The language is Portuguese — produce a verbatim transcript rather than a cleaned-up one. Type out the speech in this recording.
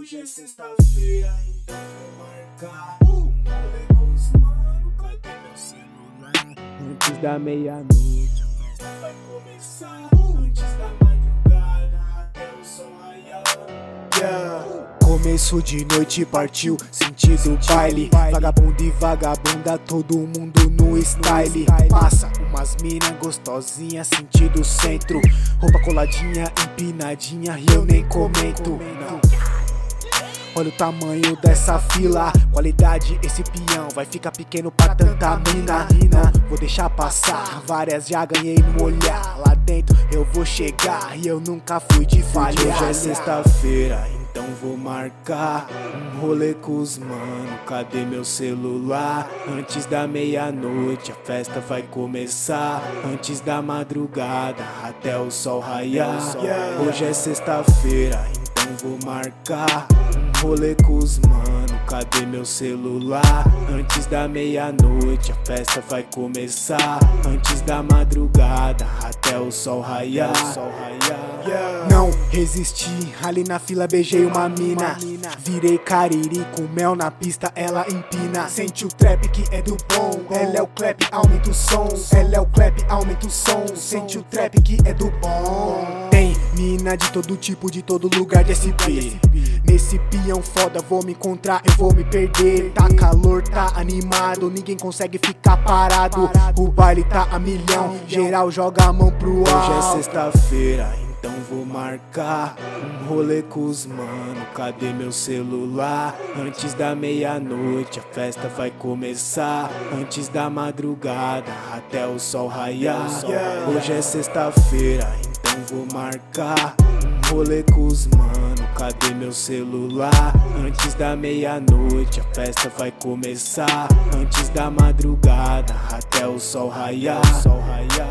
Hoje é sexta-feira, então vou marcar um rolê com os mano, cadê meu celular? Antes da meia-noite a festa vai começar. Antes da madrugada até o sol raiar. Yeah. Começo de noite partiu, sentido baile. Vagabundo e vagabunda, todo mundo no style. Passa umas mina gostosinha, sentido centro. Roupa coladinha, empinadinha e eu nem comento. Não. Olha o tamanho dessa fila, qualidade esse peão vai ficar pequeno pra tanta mina. Não vou deixar passar, várias já ganhei no olhar. Lá dentro eu vou chegar e eu nunca fui de falhar. Hoje é sexta-feira, então vou marcar um rolê com os mano, cadê meu celular? Antes da meia-noite a festa vai começar. Antes da madrugada até o sol raiar. Hoje é sexta-feira, então vou marcar um rolê com os mano, cadê meu celular? Antes da meia-noite a festa vai começar. Antes da madrugada até o sol raiar. Não resisti, ali na fila beijei uma mina. Virei cariri com mel na pista, ela empina. Sente o trap que é do bom, ela é o clap, aumenta o som. Ela é o clap, aumenta o som. Sente o trap que é do bom. Tem mina de todo tipo, de todo lugar de S P. Nesse peão foda vou me encontrar, eu vou me perder. Tá calor, tá animado, ninguém consegue ficar parado. O baile tá a milhão, geral joga a mão pro ar. Hoje é sexta-feira, então vou marcar um rolê com os mano, cadê meu celular? Antes da meia-noite a festa vai começar. Antes da madrugada até o sol raiar. Hoje é sexta-feira, então vou marcar um rolê com os mano, cadê meu celular? Antes da meia-noite a festa vai começar. Antes da madrugada até o sol raiar.